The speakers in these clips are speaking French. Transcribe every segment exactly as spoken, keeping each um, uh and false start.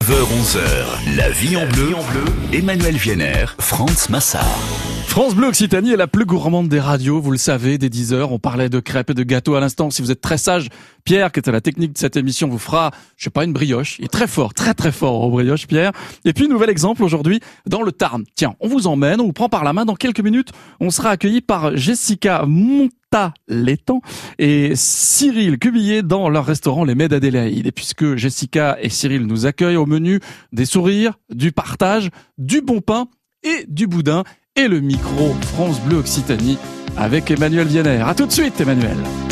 neuf heures onze heures, la vie en bleu, Emmanuel Vienner, Franz Massard. France Bleu Occitanie est la plus gourmande des radios, vous le savez, dès dix heures. On parlait de crêpes et de gâteaux à l'instant. Si vous êtes très sage, Pierre, qui est à la technique de cette émission, vous fera, je sais pas, une brioche. Il est très fort, très très fort au brioche, Pierre. Et puis, nouvel exemple aujourd'hui, dans le Tarn. Tiens, on vous emmène, on vous prend par la main. Dans quelques minutes, on sera accueilli par Jessica Montalétan et Cyril Cubillier dans leur restaurant Les Mets d'Adélaïde. Et puisque Jessica et Cyril nous accueillent, au menu des sourires, du partage, du bon pain et du boudin. Et le micro France Bleu Occitanie avec Emmanuel Vienner. À tout de suite, Emmanuel.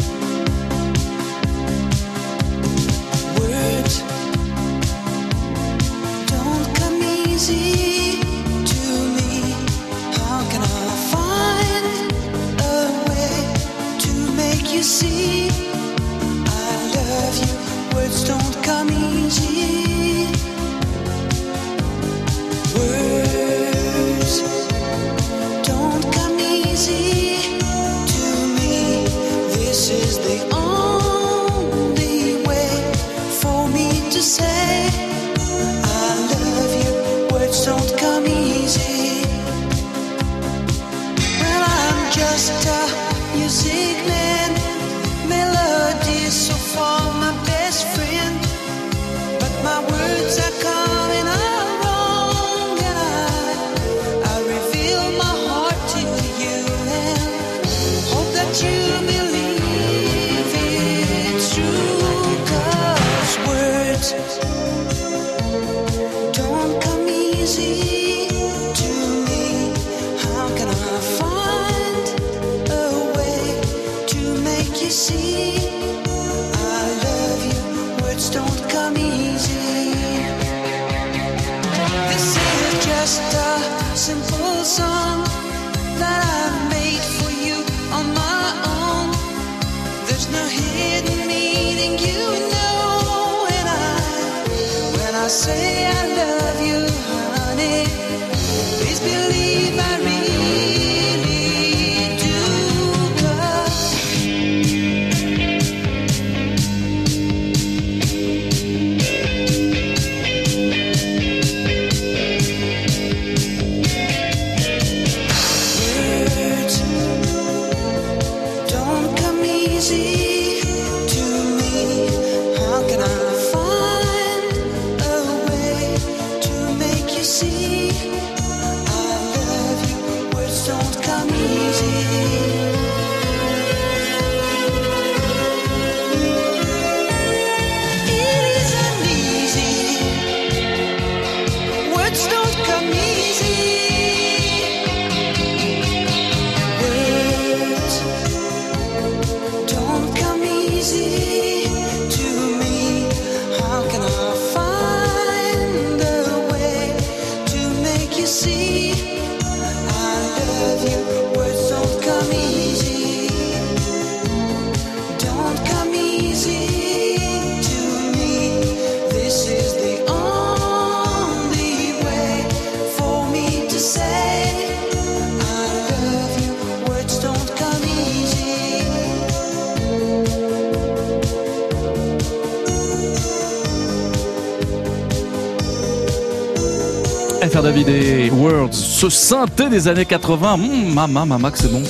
F R David et Words, ce synthé des années quatre-vingts, mmh, maman, maman, que c'est bon.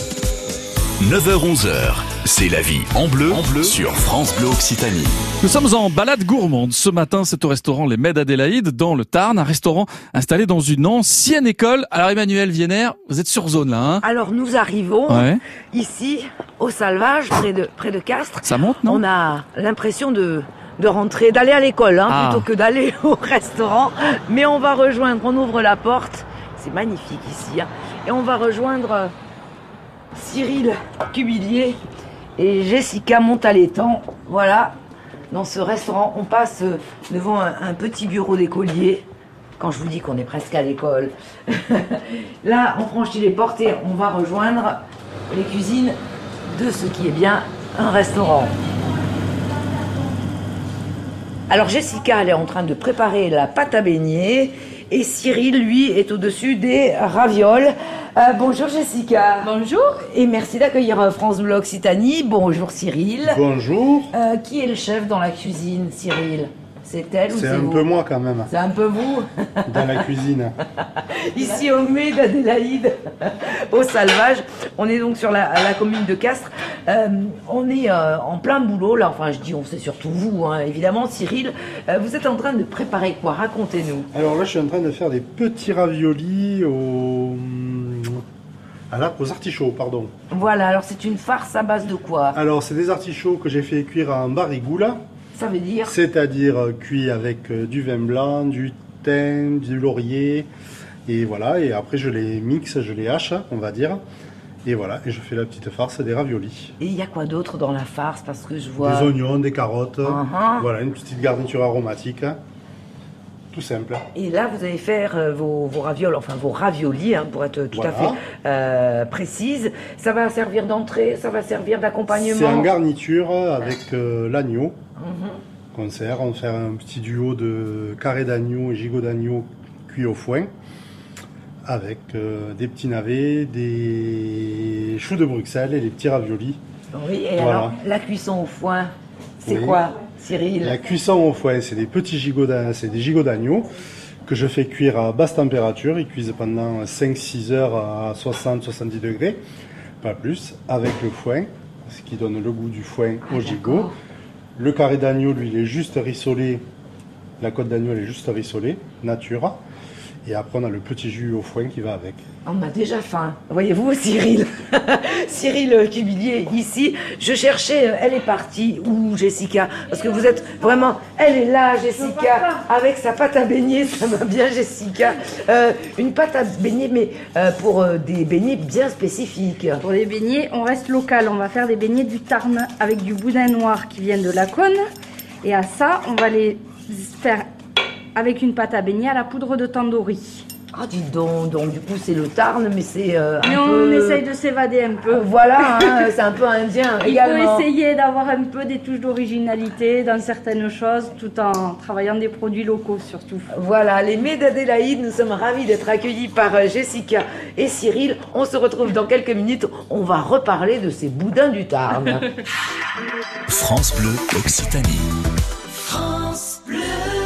neuf heures onze heures, c'est la vie en bleu, en bleu sur France Bleu Occitanie. Nous sommes en balade gourmande. Ce matin, c'est au restaurant Les Mets d'Adélaïde, dans le Tarn, un restaurant installé dans une ancienne école. Alors Emmanuel Vienner, vous êtes sur zone là, hein? Alors nous arrivons ouais. ici, au Salvage, près de, près de Castres. Ça monte, non? On a l'impression de... de rentrer, d'aller à l'école, hein, ah. plutôt que d'aller au restaurant. Mais on va rejoindre, on ouvre la porte, c'est magnifique ici, hein, et on va rejoindre Cyril Cubillier et Jessica Montalétan. Voilà, dans ce restaurant, on passe devant un, un petit bureau d'écolier. Quand je vous dis qu'on est presque à l'école. Là, on franchit les portes et on va rejoindre les cuisines de ce qui est bien un restaurant. Alors Jessica, elle est en train de préparer la pâte à beignets et Cyril, lui, est au-dessus des ravioles. Euh, bonjour Jessica. Bonjour. Et merci d'accueillir France Bleu Occitanie. Bonjour Cyril. Bonjour. Euh, qui est le chef dans la cuisine, Cyril ? C'est elle ou c'est c'est un vous? peu moi quand même. C'est un peu vous. Dans la cuisine. Ici au Mets d'Adélaïde, au Salvage. On est donc sur la, la commune de Castres. Euh, on est euh, en plein boulot là. Enfin, je dis on, c'est surtout vous, hein, évidemment, Cyril. Euh, vous êtes en train de préparer quoi? Racontez-nous. Alors là, je suis en train de faire des petits raviolis au... à la... aux artichauts, pardon. Voilà. Alors c'est une farce à base de quoi? Alors, c'est des artichauts que j'ai fait cuire en barigoula. Ça veut dire? C'est-à-dire euh, cuit avec euh, du vin blanc, du thym, du laurier. Et voilà, et après je les mixe, je les hache, on va dire. Et voilà, et je fais la petite farce des raviolis. Et il y a quoi d'autre dans la farce? Parce que je vois... Des oignons, des carottes. Uh-huh. Voilà, une petite garniture aromatique. Tout simple. Et là, vous allez faire euh, vos, vos ravioles, enfin vos raviolis, hein, pour être tout Voilà. à fait euh, précise. Ça va servir d'entrée, ça va servir d'accompagnement. C'est en garniture avec euh, l'agneau Mhm. qu'on sert. On fait un petit duo de carré d'agneau et gigot d'agneau cuit au foin. Avec euh, des petits navets, des choux de Bruxelles et des petits raviolis. Oui, et Voilà. alors, la cuisson au foin, c'est Oui. quoi, Cyril? La cuisson au foin, c'est des petits gigots d'a- c'est des gigots d'agneau que je fais cuire à basse température. Ils cuisent pendant cinq six heures à soixante à soixante-dix degrés, pas plus, avec le foin, ce qui donne le goût du foin Ah, au gigot. d'accord. Le carré d'agneau, lui, il est juste rissolé. La côte d'agneau, elle est juste rissolée, nature. Et après, on a le petit jus au foin qui va avec. On a déjà faim. Voyez-vous, Cyril Cyril Cubillier, ici. Je cherchais, euh, elle est partie. Où, Jessica? Parce que vous êtes vraiment... Elle est là, Jessica, avec sa pâte à beignet. Ça va bien, Jessica. Euh, une pâte à beignet, mais euh, pour euh, des beignets bien spécifiques. Pour les beignets, on reste local. On va faire des beignets du Tarn avec du boudin noir qui vient de Laconne. Et à ça, on va les faire avec une pâte à beignet à la poudre de tandoori. Ah, dis donc, donc du coup, c'est le Tarn, mais c'est euh, un Mais on peu... essaye de s'évader un peu. Euh, Voilà, hein, c'est un peu indien Il également. faut essayer d'avoir un peu des touches d'originalité dans certaines choses, tout en travaillant des produits locaux surtout. Voilà, les Mets d'Adélaïde, nous sommes ravis d'être accueillis par euh, Jessica et Cyril. On se retrouve dans quelques minutes. On va reparler de ces boudins du Tarn. France Bleu Occitanie. France Bleu.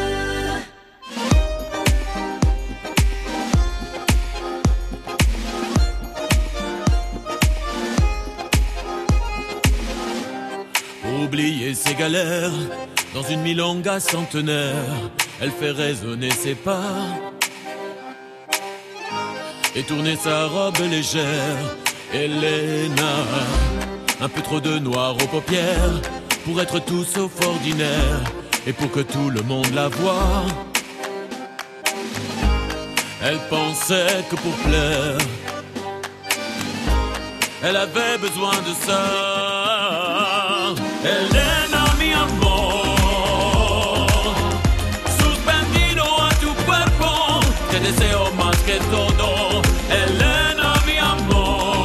Oublier ses galères dans une milonga centenaire, elle fait résonner ses pas et tourner sa robe légère. Elena, un peu trop de noir aux paupières pour être tout sauf ordinaire et pour que tout le monde la voie. Elle pensait que pour plaire, elle avait besoin de ça. Elena, mi amor, suspendido a tu cuerpo, te deseo más que todo. Elena, mi amor,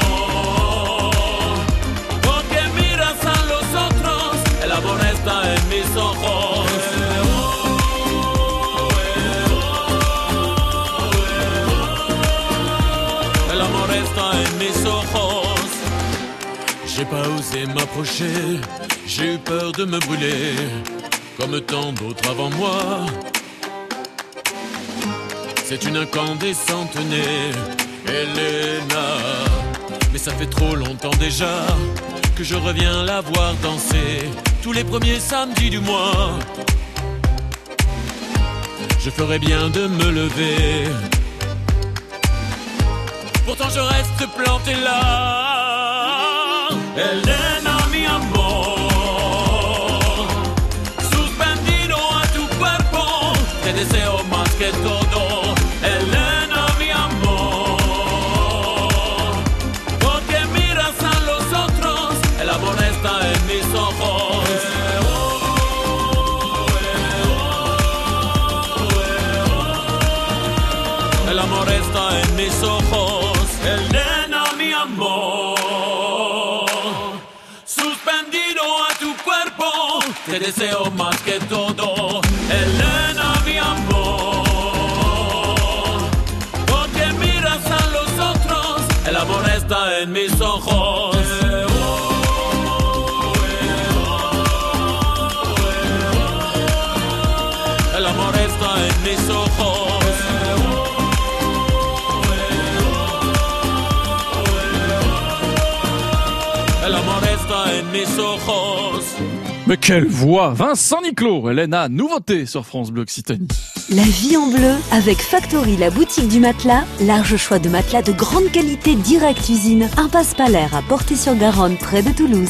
porque miras a los otros, el amor está en mis ojos. El amor está en mis ojos. J'ai pas osé m'approcher, j'ai eu peur de me brûler, comme tant d'autres avant moi. C'est une incandescente née, Elena. Mais ça fait trop longtemps déjà que je reviens la voir danser tous les premiers samedis du mois. Je ferais bien de me lever, pourtant je reste planté là. Elena, mi amor, suspendido a tu cuerpo, te deseo más que todo. Elena, mi amor, porque miras a los otros, el amor está en mis ojos. El amor está en mis ojos. Elena, mi amor, suspendido a tu cuerpo, te deseo más que todo. Elena, mi amor, porque miras a los otros, el amor está en mis ojos. Mais quelle voix! Vincent Niclot, Elena, nouveauté sur France Bleu Occitanie. La vie en bleu avec Factory, la boutique du matelas. Large choix de matelas de grande qualité, direct usine. Impasse Palaire à Portée-sur-Garonne, près de Toulouse.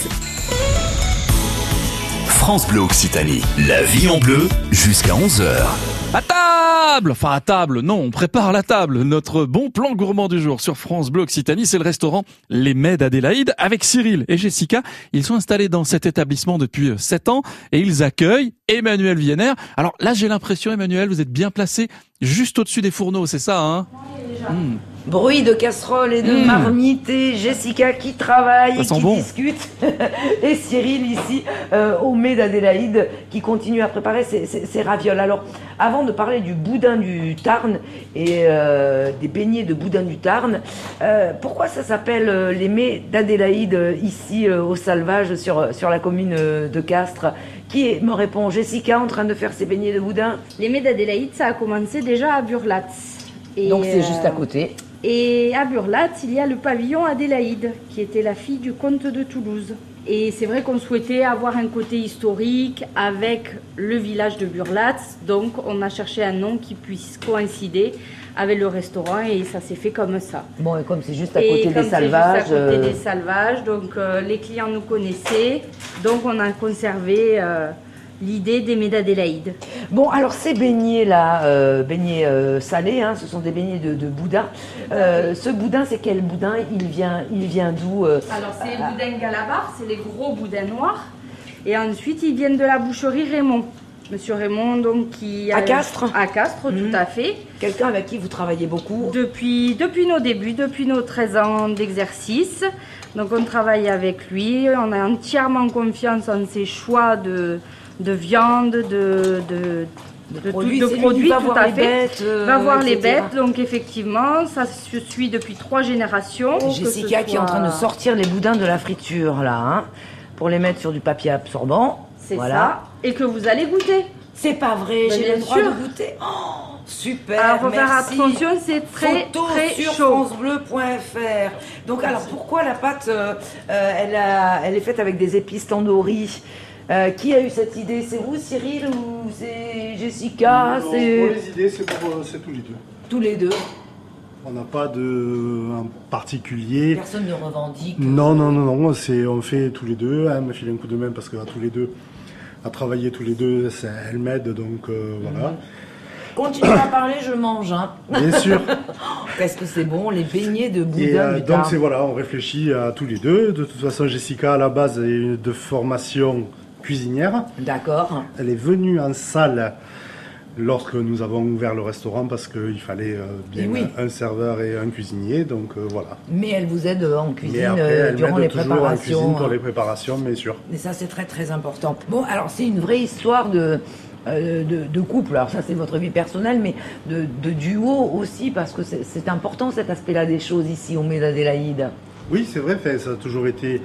France Bleu Occitanie, la vie en bleu, jusqu'à onze heures. À table! Enfin à table, non, on prépare la table. Notre bon plan gourmand du jour sur France Bleu Occitanie, c'est le restaurant Les Mets d'Adélaïde avec Cyril et Jessica. Ils sont installés dans cet établissement depuis sept ans et ils accueillent Emmanuel Vienner. Alors là, j'ai l'impression, Emmanuel, vous êtes bien placé juste au-dessus des fourneaux, c'est ça, hein? Mmh. Bruit de casserole et de Mmh. marmite, et Jessica qui travaille, Ça et sent qui bon. discute, et Cyril ici euh, au Mets d'Adélaïde qui continue à préparer ses, ses, ses ravioles. Alors, avant de parler du boudin du Tarn et euh, des beignets de boudin du Tarn, euh, pourquoi ça s'appelle euh, les Mets d'Adélaïde euh, ici euh, au Salvage sur, sur la commune euh, de Castres? Qui est, me répond? Jessica en train de faire ses beignets de boudin. Les Mets d'Adélaïde, ça a commencé déjà à Burlat. Et, Donc c'est euh, juste à côté. Et à Burlat, il y a le pavillon Adélaïde, qui était la fille du comte de Toulouse. Et c'est vrai qu'on souhaitait avoir un côté historique avec le village de Burlat, donc on a cherché un nom qui puisse coïncider avec le restaurant et ça s'est fait comme ça. Bon, et comme c'est juste à Et côté comme des c'est Salvages. juste à côté euh, des Salvages, donc euh, les clients nous connaissaient, donc on a conservé euh, l'idée des Mets d'Adélaïde. Bon, alors ces beignets-là, euh, beignets euh, salés, hein, ce sont des beignets de, de boudin. Euh, ce boudin, c'est quel boudin? Il vient, il vient d'où euh, Alors c'est le boudin Galabar, c'est les gros boudins noirs. Et ensuite, ils viennent de la boucherie Raymond. Monsieur Raymond, donc qui... À Castres? À Castres, Mhm. tout à fait. Quelqu'un avec qui vous travaillez beaucoup? Depuis, depuis nos débuts, depuis nos treize ans d'exercice. Donc on travaille avec lui, on a entièrement confiance en ses choix de, de viande, de, de, de, produits, tout- de c'est lui produits, qui va tout voir à les fait. bêtes, euh, va voir les et cetera. bêtes, donc effectivement, ça se suit depuis trois générations. que Jessica ce qui est en train de soit- sortir les boudins de la friture, là, hein, pour les mettre sur du papier absorbant. C'est Voilà. ça, et que vous allez goûter. C'est pas vrai, Ben, j'ai bien le droit sûr. de goûter. Oh, super, Alors, faut faire merci. attention, c'est très, Photo très sur chaud. francebleu point f r. Donc alors pourquoi la pâte, euh, euh, elle, a- elle est faite avec des épices tandoori? Euh, qui a eu cette idée? C'est vous, Cyril, ou c'est Jessica? Non, C'est pour les idées, c'est pour, euh, c'est tous les deux. tous les deux. On n'a pas de un particulier. Personne ne revendique. Non, non, non, non, c'est, on fait tous les deux. Elle me file un coup de main parce qu'à tous les deux, à travailler tous les deux, c'est- elle m'aide, donc euh, voilà. Continuez à parler, je mange. Hein. Bien sûr. Qu'est-ce que c'est bon, les beignets de boudin Et euh, du donc Tarn. c'est voilà, on réfléchit à tous les deux. De toute façon, Jessica à la base est de formation cuisinière. D'accord. Elle est venue en salle lorsque nous avons ouvert le restaurant parce qu'il fallait euh, bien Et oui. un serveur et un cuisinier. Donc euh, voilà. Mais elle vous aide en cuisine Et après, euh, elle durant m'aide les toujours en préparations. cuisine pour hein. les préparations, bien sûr. Et ça, c'est très très important. Bon, alors c'est une vraie histoire de, euh, de, de couple. Alors ça, c'est votre vie personnelle, mais de, de duo aussi, parce que c'est c'est important cet aspect-là des choses ici au Mets d'Adélaïde. Oui, c'est vrai, fait, ça a toujours été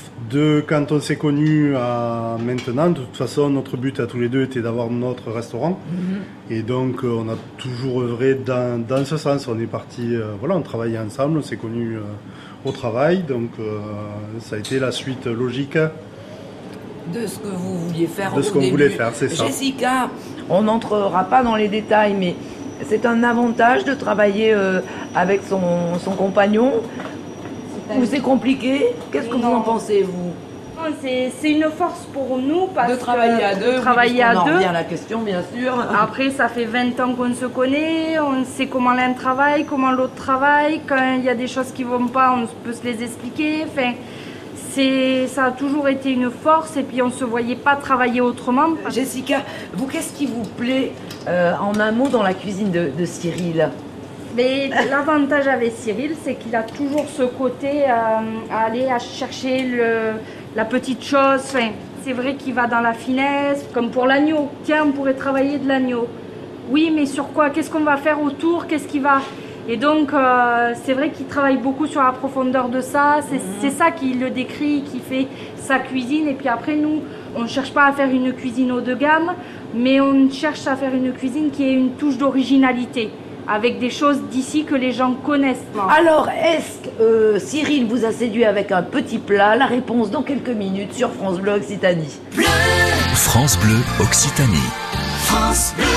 de quand on s'est connus à maintenant. De toute façon, notre but à tous les deux était d'avoir notre restaurant. Et donc, euh, on a toujours œuvré dans, dans ce sens. On est parti, euh, voilà, on travaillait ensemble, on s'est connus euh, au travail. Donc, euh, ça a été la suite logique. De ce que vous vouliez faire De au ce qu'on début. voulait faire, c'est ça. Jessica, on n'entrera pas dans les détails, mais c'est un avantage de travailler euh, avec son, son compagnon. Ou c'est compliqué? Qu'est-ce que vous Non. en pensez, vous? Non, C'est c'est une force pour nous parce De travailler que à deux, de travailler oui, à parce qu'on en deux. revient à la question, bien sûr. Après, ça fait vingt ans qu'on se connaît, on sait comment l'un travaille, comment l'autre travaille. Quand il y a des choses qui vont pas, on peut se les expliquer. Enfin, c'est, ça a toujours été une force et puis on se voyait pas travailler autrement. Jessica, vous, qu'est-ce qui vous plaît euh, en un mot dans la cuisine de, de Cyril? Mais l'avantage avec Cyril, c'est qu'il a toujours ce côté euh, à aller à chercher le, la petite chose. Enfin, c'est vrai qu'il va dans la finesse, comme pour l'agneau. Tiens, on pourrait travailler de l'agneau. Oui, mais sur quoi? Qu'est-ce qu'on va faire autour? Qu'est-ce qui va? Et donc, euh, c'est vrai qu'il travaille beaucoup sur la profondeur de ça. C'est c'est ça qui le décrit, qui fait sa cuisine. Et puis après, nous, on ne cherche pas à faire une cuisine haut de gamme, mais on cherche à faire une cuisine qui ait une touche d'originalité. avec des choses d'ici que les gens connaissent. Alors, est-ce que euh, Cyril vous a séduit avec un petit plat? La réponse dans quelques minutes sur France Bleu Occitanie. Bleu. France Bleu Occitanie. France Bleu.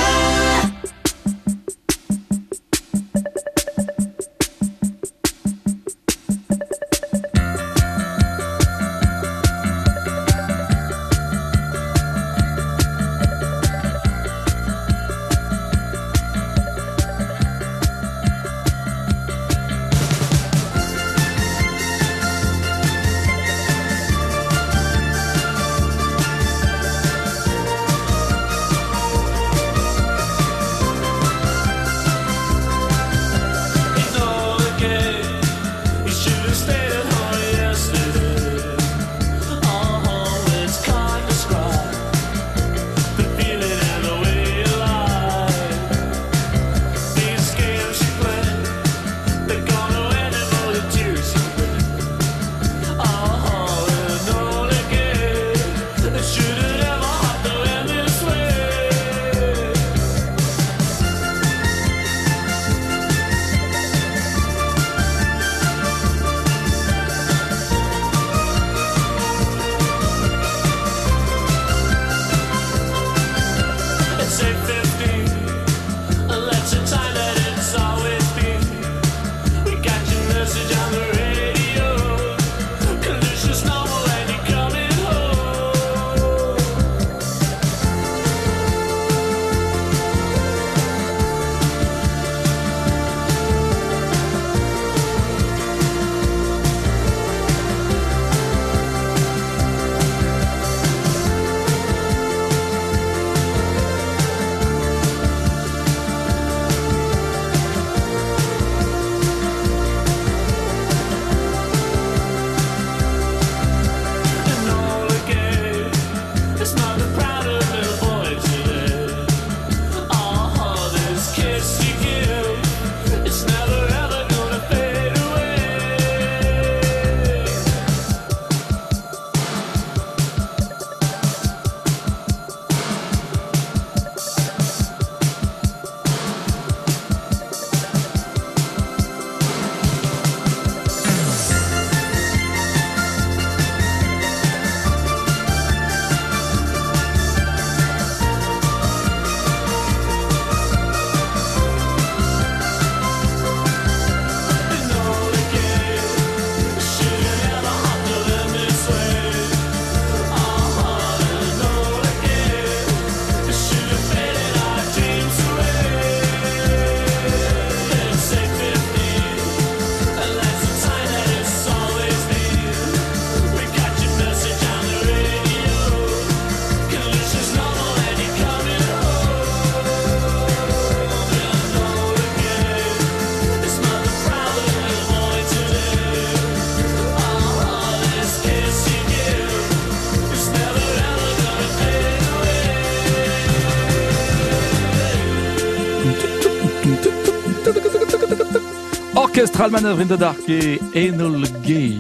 Orchestral Manœuvre in the Dark et Enola Gay.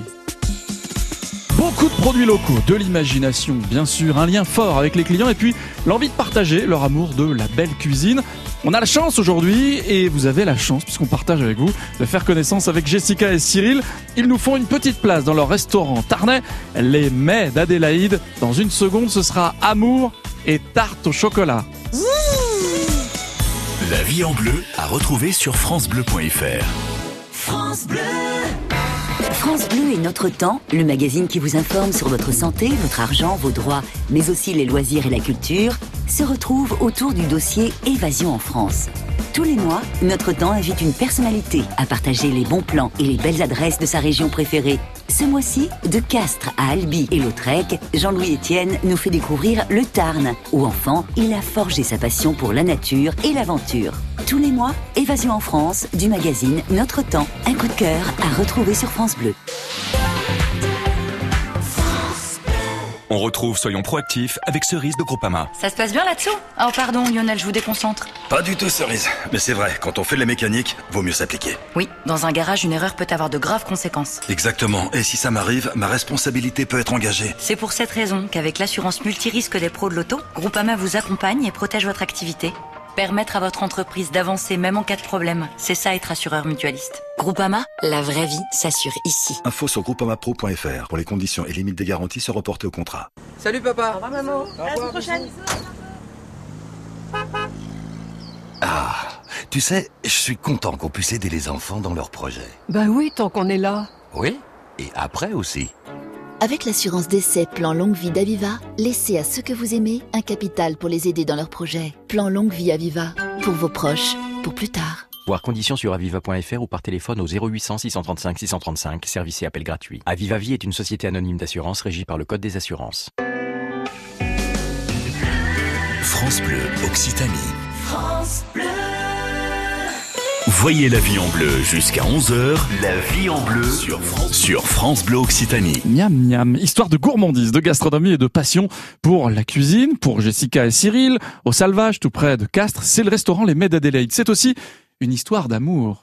Beaucoup de produits locaux, de l'imagination, bien sûr, un lien fort avec les clients et puis l'envie de partager leur amour de la belle cuisine. On a la chance aujourd'hui, et vous avez la chance, puisqu'on partage avec vous, de faire connaissance avec Jessica et Cyril. Ils nous font une petite place dans leur restaurant tarnais, les Mets d'Adélaïde. Dans une seconde, ce sera amour et tarte au chocolat. La vie en bleu à retrouver sur francebleu point f r. France Bleu. France Bleu est Notre Temps, le magazine qui vous informe sur votre santé, votre argent, vos droits, mais aussi les loisirs et la culture, se retrouve autour du dossier Évasion en France. Tous les mois, Notre Temps invite une personnalité à partager les bons plans et les belles adresses de sa région préférée. Ce mois-ci, de Castres à Albi et Lautrec, Jean-Louis Etienne nous fait découvrir le Tarn, où enfant, il a forgé sa passion pour la nature et l'aventure. Tous les mois, Évasion en France, du magazine Notre Temps. Un coup de cœur à retrouver sur France Bleu. On retrouve Soyons proactifs avec Cerise de Groupama. Ça se passe bien là-dessous? Oh pardon Lionel, je vous déconcentre. Pas du tout Cerise, mais c'est vrai, quand on fait de la mécanique, vaut mieux s'appliquer. Oui, dans un garage, une erreur peut avoir de graves conséquences. Exactement, et si ça m'arrive, ma responsabilité peut être engagée. C'est pour cette raison qu'avec l'assurance multirisque des pros de l'auto, Groupama vous accompagne et protège votre activité. Permettre à votre entreprise d'avancer même en cas de problème, c'est ça être assureur mutualiste. Groupama, la vraie vie s'assure ici. Info sur groupama pro point f r pour les conditions et limites des garanties se reporter au contrat. Salut papa. Au revoir maman. À la semaine prochaine. Ah, tu sais, je suis content qu'on puisse aider les enfants dans leurs projets. Ben oui, tant qu'on est là. Oui, et après aussi. Avec l'assurance décès Plan Longue Vie d'Aviva, laissez à ceux que vous aimez un capital pour les aider dans leurs projets. Plan Longue Vie Aviva, pour vos proches, pour plus tard. Voir conditions sur aviva point f r ou par téléphone au zéro huit cents six cent trente-cinq six cent trente-cinq, service et appel gratuit. Aviva Vie est une société anonyme d'assurance régie par le Code des assurances. France Bleu Occitanie. France Bleu. Voyez la vie en bleu jusqu'à onze heures. La vie en bleu sur France, sur France Bleu Occitanie. Miam miam, histoire de gourmandise, de gastronomie et de passion pour la cuisine, pour Jessica et Cyril, au Salvage, tout près de Castres, c'est le restaurant Les Mets d'Adélaïde. C'est aussi une histoire d'amour,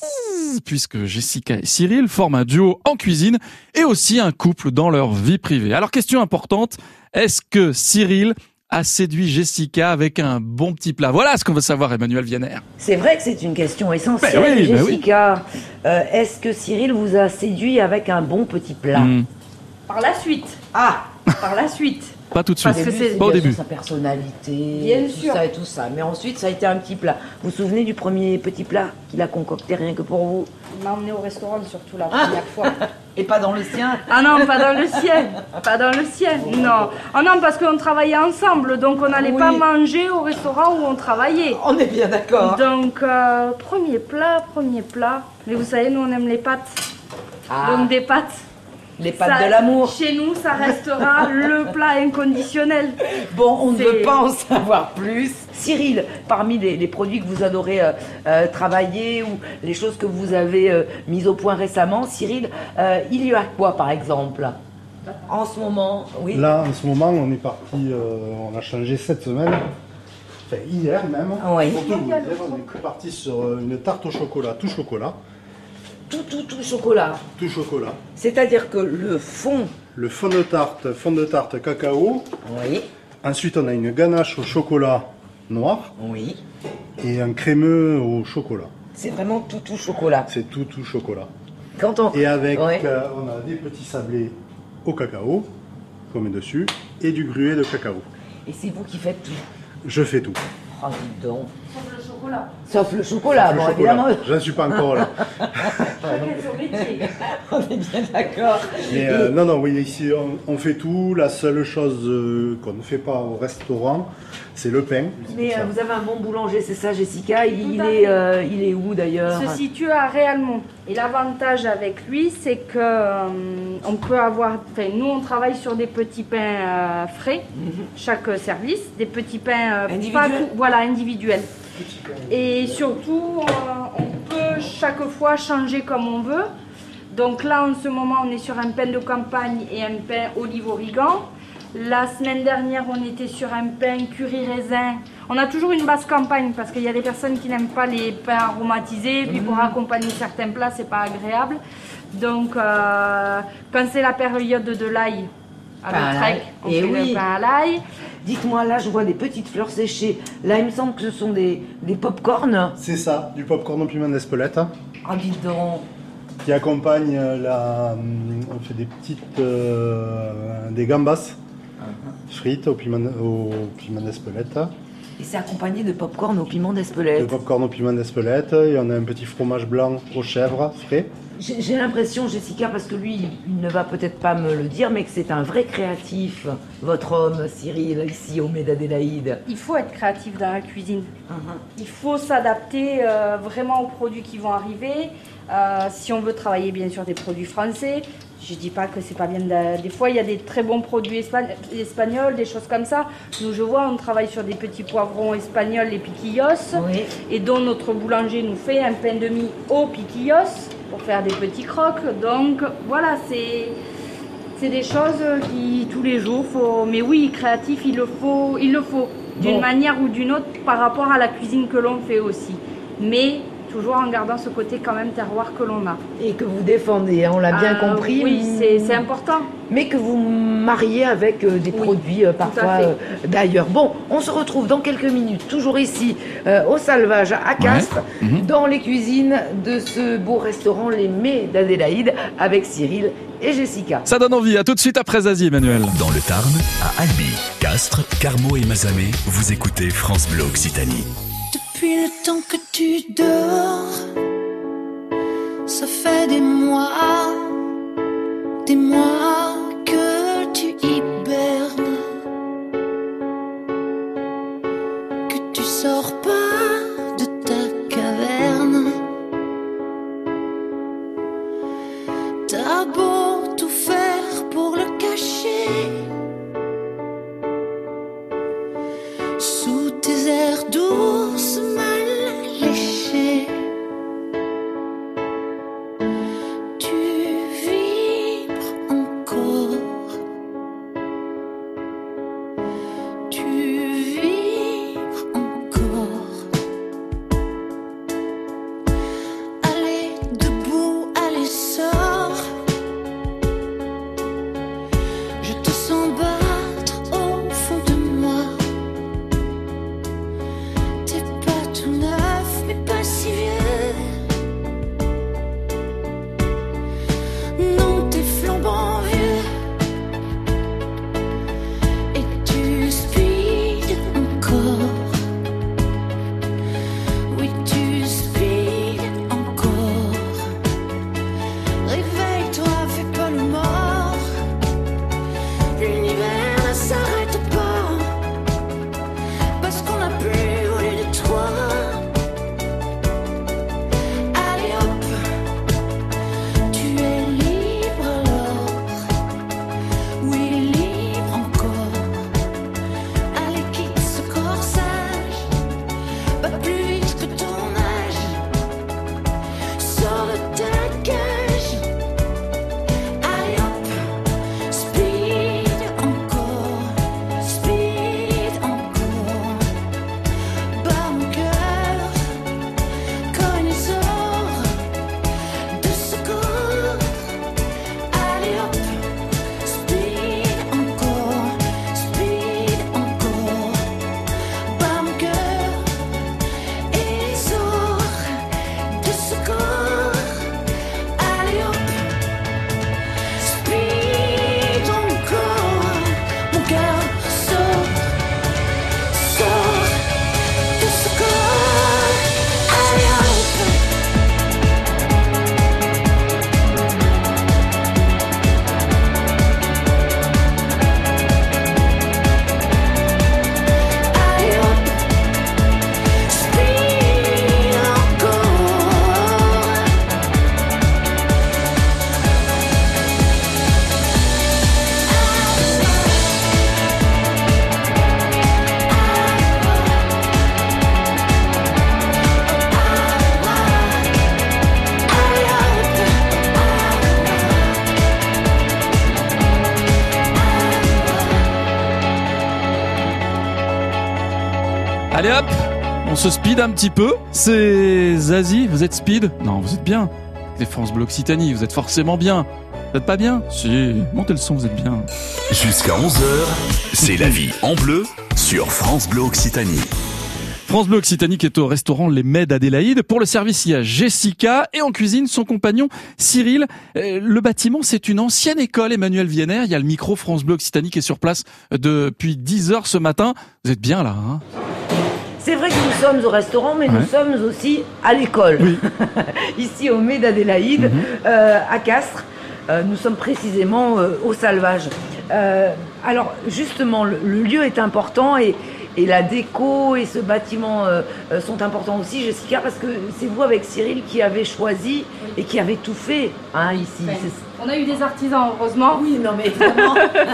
puisque Jessica et Cyril forment un duo en cuisine et aussi un couple dans leur vie privée. Alors, question importante, est-ce que Cyril a séduit Jessica avec un bon petit plat? Voilà ce qu'on veut savoir, Emmanuel Vienner. C'est vrai que c'est une question essentielle, ben oui, Jessica. Ben oui. euh, est-ce que Cyril vous a séduit avec un bon petit plat? mmh. Par la suite. Ah, par la suite. Pas tout de suite. Parce que c'est pas au début. Sa personnalité, bien tout sûr. ça et tout ça. Mais ensuite, ça a été un petit plat. Vous vous souvenez du premier petit plat qu'il a concocté rien que pour vous? Il m'a emmené au restaurant surtout la première fois. Et pas dans le sien? Ah non, pas dans le sien. Pas dans le sien, non. Ah non, parce qu'on travaillait ensemble, donc on n'allait oui. pas manger au restaurant où on travaillait. On est bien d'accord. Donc, euh, premier plat, premier plat. Mais vous savez, nous on aime les pâtes. Ah. Donc des pâtes. Les pâtes ça, de l'amour. Chez nous, ça restera le plat inconditionnel. Bon, on ne C'est... veut pas en savoir plus. Cyril, parmi les, les produits que vous adorez euh, euh, travailler ou les choses que vous avez euh, mises au point récemment, Cyril, euh, il y a quoi par exemple? En ce moment, oui. Là, en ce moment, on est parti, euh, on a changé cette semaine. Enfin, hier même. Oui. Pour tout vous dire, on est parti sur une tarte au chocolat, tout chocolat. Tout, tout, tout chocolat. Tout chocolat. C'est-à-dire que le fond... Le fond de tarte, fond de tarte cacao. Oui. Ensuite, on a une ganache au chocolat noir. Oui. Et un crémeux au chocolat. C'est vraiment tout, tout chocolat. C'est tout, tout chocolat. Quand on... Et avec, ouais. euh, on a des petits sablés au cacao, qu'on met dessus, et du gruau de cacao. Et c'est vous qui faites tout? Je fais tout. Oh, dis donc. Sauf le chocolat. Sauf le chocolat, Sauf bon, le chocolat. évidemment. Je ne suis pas encore là. Chacun son métier. On est bien d'accord. Mais euh, non, non, oui, ici on, on fait tout. La seule chose euh, qu'on ne fait pas au restaurant, c'est le pain. Mais euh, vous avez un bon boulanger, c'est ça, Jessica? Il, il est, euh, il est où d'ailleurs? Il se situe à Réalmont. Et l'avantage avec lui, c'est que euh, on peut avoir. Enfin, nous, on travaille sur des petits pains euh, frais, mm-hmm. chaque service, des petits pains euh, individuels. Pas, voilà, individuels. Et surtout, euh, on peut chaque fois changer comme on veut. Donc là, en ce moment, on est sur un pain de campagne et un pain olive-origan. La semaine dernière, on était sur un pain curry raisin. On a toujours une basse campagne parce qu'il y a des personnes qui n'aiment pas les pains aromatisés. Puis pour accompagner certains plats, c'est pas agréable. Donc, euh, quand c'est la période de l'ail, à Lautrec, on et fait oui. le pain à l'ail. Dites-moi, là, je vois des petites fleurs séchées. Là, il me semble que ce sont des, des pop-corn. C'est ça, du pop-corn au piment d'Espelette. Ah, dites donc. Qui accompagne la... On fait des petites... Euh, des gambas. Uh-huh. Frites au piment, au piment d'Espelette. Et c'est accompagné de pop-corn au piment d'Espelette. De pop-corn au piment d'Espelette. Et on a un petit fromage blanc aux chèvres frais. J'ai, j'ai l'impression, Jessica, parce que lui, il ne va peut-être pas me le dire, mais que c'est un vrai créatif, votre homme, Cyril, ici au Mets d'Adélaïde. Il faut être créatif dans la cuisine. Uh-huh. Il faut s'adapter euh, vraiment aux produits qui vont arriver. Euh, si on veut travailler bien sûr des produits français, je dis pas que c'est pas bien. De... Des fois, il y a des très bons produits espa- espagnols, des choses comme ça. Nous, je vois, on travaille sur des petits poivrons espagnols, les piquillos, oui. et dont notre boulanger nous fait un pain de mie aux piquillos pour faire des petits crocs. Donc, voilà, c'est, c'est des choses qui, tous les jours, faut... Mais oui, créatif, il le faut, il le faut d'une bon. manière ou d'une autre par rapport à la cuisine que l'on fait aussi. Mais toujours en gardant ce côté quand même terroir que l'on a. Et que vous défendez, hein, on l'a bien euh, compris. Oui, c'est, c'est important. mais que vous mariez avec euh, des oui, produits euh, parfois euh, d'ailleurs. Bon, on se retrouve dans quelques minutes, toujours ici, euh, au Salvage à Castres, ouais. mmh. dans les cuisines de ce beau restaurant Les Mets d'Adélaïde, avec Cyril et Jessica. Ça donne envie, à tout de suite après Zazie, Emmanuel. Dans le Tarn, à Albi, Castres, Carmaux et Mazamet, vous écoutez France Bleu Occitanie. Depuis le temps que tu dors, ça fait des mois, des mois que tu hibernes, que tu sors pas de ta caverne. T'as beau tout faire pour le cacher, sous tes airs d'ours mal léchés. Allez hop, on se speed un petit peu. C'est Zazie, vous êtes speed? Non, vous êtes bien. C'est France Bleu Occitanie, vous êtes forcément bien. Vous êtes pas bien? Si, montez le son, vous êtes bien. Jusqu'à onze heures, c'est la vie en bleu sur France Bleu Occitanie. France Bleu Occitanie qui est au restaurant Les Mets d'Adélaïde. Pour le service, il y a Jessica et en cuisine, son compagnon Cyril. Euh, le bâtiment, c'est une ancienne école, Emmanuel Vienner. Il y a le micro France Bleu Occitanie qui est sur place depuis dix heures ce matin. Vous êtes bien là, hein? C'est vrai que nous sommes au restaurant, mais ouais. nous sommes aussi à l'école. Oui. Ici, au Mets d'Adélaïde, mm-hmm. euh, à Castres. Euh, nous sommes précisément euh, au Salvage. Euh, alors, justement, le, le lieu est important et, et la déco et ce bâtiment euh, euh, sont importants aussi, Jessica, parce que c'est vous avec Cyril qui avez choisi et qui avez tout fait hein, ici. Ouais. On a eu des artisans, heureusement. Oui, non mais évidemment.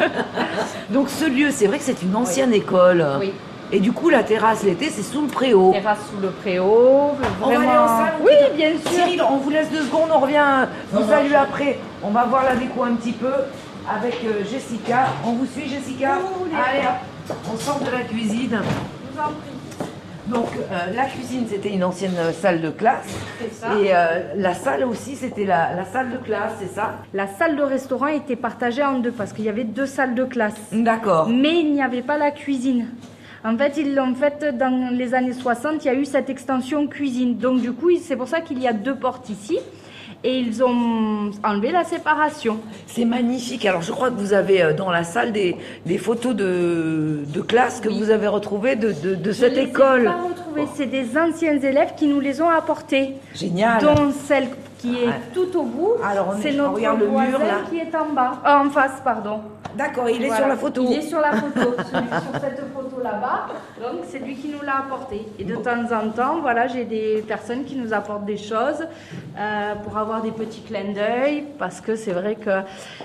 Donc ce lieu, c'est vrai que c'est une ancienne oui. école. Oui. Et du coup, la terrasse l'été, c'est sous le préau. Terrasse sous le préau. On va aller en salle. Oui, bien sûr. Cyril, on vous laisse deux secondes, on revient vous saluer après. On va voir la déco un petit peu avec euh, Jessica. On vous suit, Jessica? Oui. Allez, hop. On sort de la cuisine. Je vous en prie. Donc euh, la cuisine, c'était une ancienne salle de classe. C'est ça. Et euh, la salle aussi, c'était la, la salle de classe, c'est ça? La salle de restaurant était partagée en deux parce qu'il y avait deux salles de classe. D'accord. Mais il n'y avait pas la cuisine. En fait, ils l'ont fait dans les années soixante, il y a eu cette extension cuisine. Donc du coup, c'est pour ça qu'il y a deux portes ici. Et ils ont enlevé la séparation. C'est magnifique. Alors, je crois que vous avez dans la salle des, des photos de, de classe que oui. vous avez retrouvées de, de, de cette je école. Je les ai pas retrouvées. Oh. C'est des anciens élèves qui nous les ont apportées. Génial. Dont celle qui est ah. tout au bout. Alors, on c'est est, notre regarde le mur là. qui est en bas. Euh, en face, pardon. D'accord, il est voilà. sur la photo. Il est sur la photo, celui, sur cette photo là-bas. Donc c'est lui qui nous l'a apporté. Et de temps en temps, voilà, j'ai des personnes qui nous apportent des choses euh, pour avoir des petits clins d'œil, parce que c'est vrai que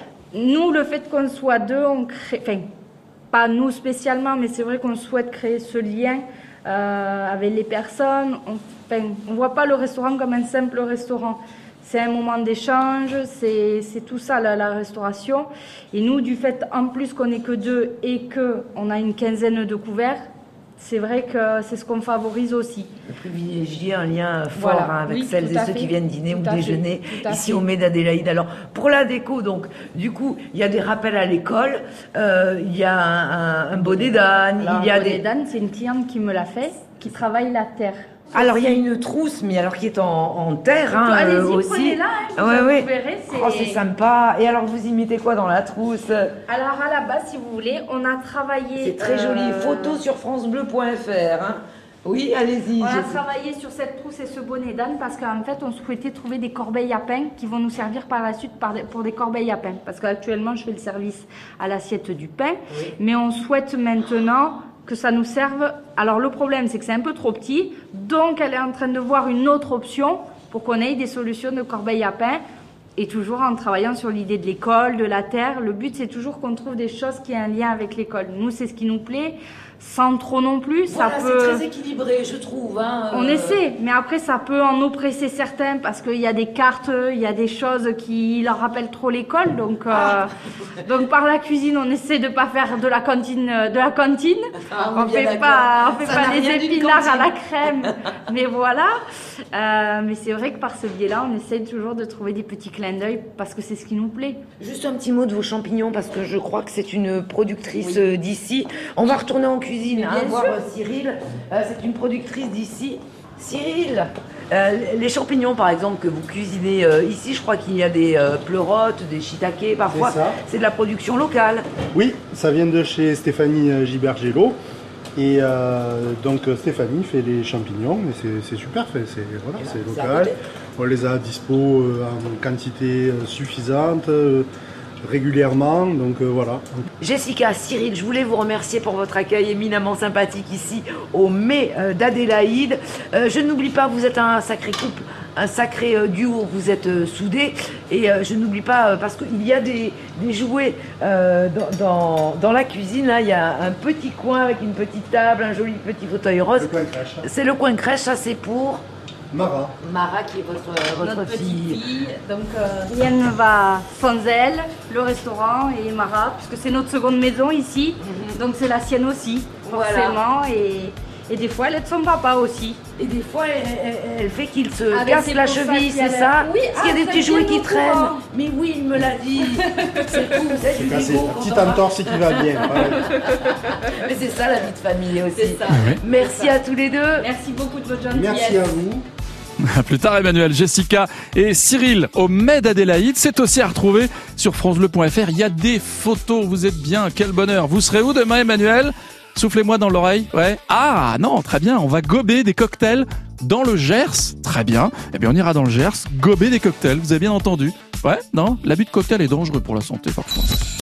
nous, le fait qu'on soit deux, on crée, enfin, pas nous spécialement, mais c'est vrai qu'on souhaite créer ce lien euh, avec les personnes. On, enfin, on voit pas le restaurant comme un simple restaurant. C'est un moment d'échange, c'est, c'est tout ça la, la restauration. Et nous, du fait en plus qu'on n'est que deux et qu'on a une quinzaine de couverts, c'est vrai que c'est ce qu'on favorise aussi. De privilégier un lien fort voilà. hein, avec oui, celles et ceux fait. qui viennent dîner tout ou déjeuner ici fait. au Mets d'Adélaïde. Alors, pour la déco, donc, du coup, il y a des rappels à l'école, euh, il y a un, un bonnet d'âne, alors, il y a un bonnet des... d'âne, c'est une cliente qui me l'a fait, qui travaille la terre. Alors il y a une trousse, mais alors qui est en, en terre hein, allez-y, euh, aussi. Prenez-la, hein, ouais, ouais. Vous verrez, c'est... Oh, c'est sympa. Et alors vous y mettez quoi dans la trousse? Alors à la base, si vous voulez, on a travaillé. C'est très euh... joli. Photo sur francebleu point f r. Hein. Oui, allez-y. On a travaillé sur cette trousse et ce bonnet d'âne parce qu'en fait, on souhaitait trouver des corbeilles à pain qui vont nous servir par la suite pour des corbeilles à pain. Parce qu'actuellement, je fais le service à l'assiette du pain, oui. mais on souhaite maintenant que ça nous serve. Alors le problème, c'est que c'est un peu trop petit, donc elle est en train de voir une autre option pour qu'on ait des solutions de corbeilles à pain, et toujours en travaillant sur l'idée de l'école, de la terre. Le but, c'est toujours qu'on trouve des choses qui aient un lien avec l'école. Nous, c'est ce qui nous plaît, sans trop non plus. Voilà, ça peut... c'est très équilibré, je trouve. Hein, on euh... essaie, mais après, ça peut en oppresser certains, parce qu'il y a des cartes, il y a des choses qui leur rappellent trop l'école. Donc, ah. euh, donc par la cuisine, on essaie de pas faire de la cantine. De la cantine. Ah, on fait pas, on fait pas les épinards à la crème, mais voilà. Euh, mais c'est vrai que par ce biais-là, on essaie toujours de trouver des petits clins d'œil, parce que c'est ce qui nous plaît. Juste un petit mot de vos champignons, parce que je crois que c'est une productrice oui. d'ici. On va retourner en cuisine, hein, voir Cyril. Euh, c'est une productrice d'ici. Cyril, euh, les champignons par exemple que vous cuisinez euh, ici, je crois qu'il y a des euh, pleurotes, des shiitakes parfois. C'est, c'est de la production locale. Oui, ça vient de chez Stéphanie Gibergello. Et euh, donc Stéphanie fait les champignons, mais c'est, c'est super fait, c'est, voilà, c'est local. On les a à dispo euh, en quantité euh, suffisante. Euh, régulièrement, donc euh, voilà. Jessica, Cyril, je voulais vous remercier pour votre accueil éminemment sympathique ici au Mets euh, d'Adélaïde. Euh, je n'oublie pas, vous êtes un sacré couple, un sacré euh, duo, vous êtes euh, soudés, et euh, je n'oublie pas, euh, parce qu'il y a des, des jouets euh, dans, dans, dans la cuisine, là, il y a un petit coin avec une petite table, un joli petit fauteuil rose. Le coin crèche. C'est le coin crèche, ça c'est pour... Mara. Mara qui est votre, votre Notre fille. fille. Donc euh, Yann va sans elle, le restaurant, et Mara, puisque c'est notre seconde maison ici, mm-hmm. donc c'est la sienne aussi, forcément. Voilà. Et, et des fois, elle aide son papa aussi. Et des fois, elle, elle, elle fait qu'il se avec casse la cheville, c'est ça? Oui, parce qu'il y a des petits jouets qui traînent. Courant. Mais oui, il me l'a dit. C'est tout, c'est du c'est petit entorse qui va bien. Mais c'est ça la vie de famille aussi. C'est ça. Oui. Merci à tous les deux. Merci beaucoup de votre gentillesse. Merci à vous. À plus tard Emmanuel, Jessica et Cyril au Mets d'Adélaïde. C'est aussi à retrouver sur francebleu point f r. Il y a des photos, vous êtes bien, quel bonheur. Vous serez où demain Emmanuel? Soufflez-moi dans l'oreille. Ouais. Ah non, très bien, on va gober des cocktails dans le Gers. Très bien. Eh bien on ira dans le Gers, gober des cocktails, vous avez bien entendu. Ouais, non, l'abus de cocktail est dangereux pour la santé parfois.